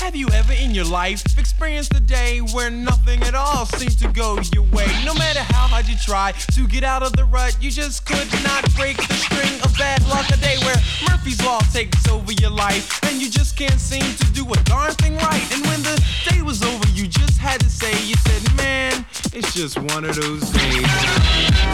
Have you ever in your life experienced a day where nothing at all seemed to go your way? No matter how hard you try to get out of the rut, you just could not break the string of bad luck. A day where Murphy's Law takes over your life and you just can't seem to do a darn thing right. And when the day was over, you just had to say, you said, man, it's just one of those days.